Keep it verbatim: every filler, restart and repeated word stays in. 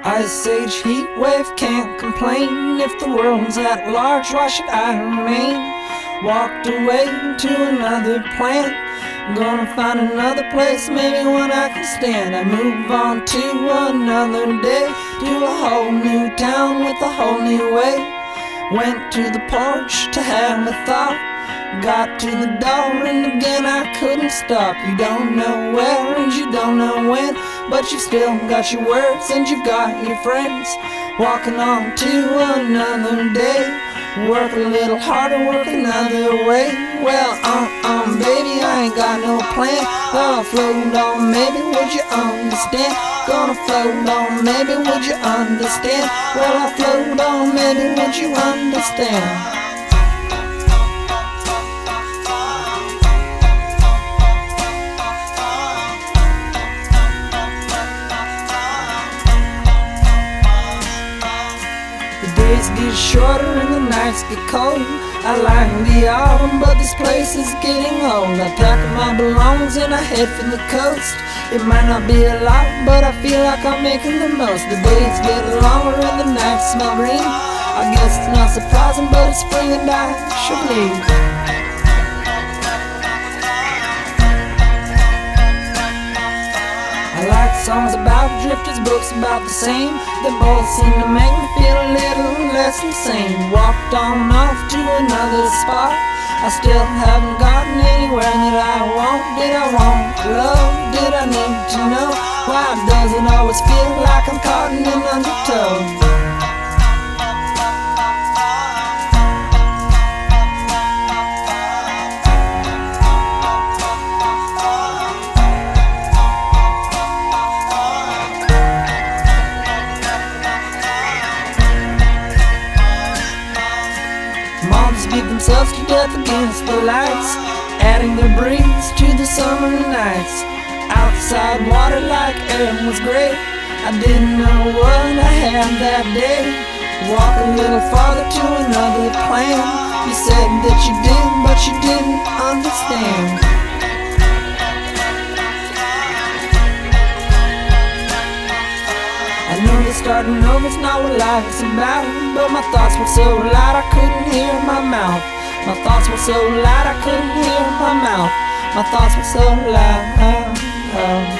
Ice age heat wave, can't complain. If the world's at large, why should I remain? Walked away to another planet, gonna find another place, maybe one I can stand. I move on to another day, to a whole new town with a whole new way. Went to the porch to have a thought, got to the door and again I couldn't stop. You don't know where and you don't know when, but you've still got your words and you've got your friends. Walking on to another day, work a little harder, work another way. Well, uh-uh, baby, I ain't got no plan. Gonna float on, maybe, would you understand? Gonna float on, maybe, would you understand? Well, I float on, maybe, would you understand? The days get shorter and the nights get cold. I like the autumn, but this place is getting old. I pack up my belongings and I head for the coast. It might not be a lot, but I feel like I'm making the most. The days get longer and the nights smell green. I guess it's not surprising, but it's spring and I should leave. I like songs about drifters, books about the same. They both seem to make me feel a little less insane. Walked on off to another spot, I still haven't gotten anywhere that I want. Did I want love? Did I need to know? Why does it always feel like I'm caught in an undertow? Moms beat themselves to death against the lights, adding their breeze to the summer nights. Outside water like air was great, I didn't know what I had that day. Walk a little farther to another plan. You said that you did, but you didn't understand. I know that starting over's not what life's about, but my thoughts were so loud I couldn't hear my mouth. My thoughts were so loud I couldn't hear my mouth. My thoughts were so loud.